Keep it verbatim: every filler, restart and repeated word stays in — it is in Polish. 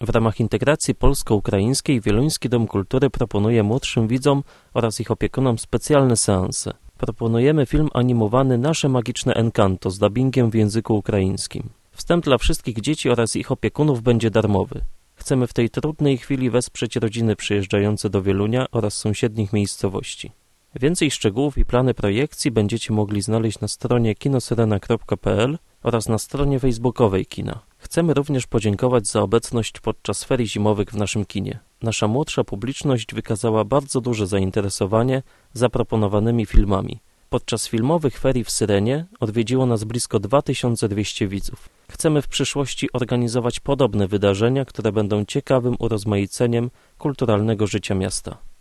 W ramach integracji polsko-ukraińskiej Wieluński Dom Kultury proponuje młodszym widzom oraz ich opiekunom specjalne seanse. Proponujemy film animowany Nasze Magiczne Encanto z dubbingiem w języku ukraińskim. Wstęp dla wszystkich dzieci oraz ich opiekunów będzie darmowy. Chcemy w tej trudnej chwili wesprzeć rodziny przyjeżdżające do Wielunia oraz sąsiednich miejscowości. Więcej szczegółów i plany projekcji będziecie mogli znaleźć na stronie kinosyrena kropka pe el oraz na stronie facebookowej kina. Chcemy również podziękować za obecność podczas ferii zimowych w naszym kinie. Nasza młodsza publiczność wykazała bardzo duże zainteresowanie zaproponowanymi filmami. Podczas filmowych ferii w Syrenie odwiedziło nas blisko dwa tysiące dwieście widzów. Chcemy w przyszłości organizować podobne wydarzenia, które będą ciekawym urozmaiceniem kulturalnego życia miasta.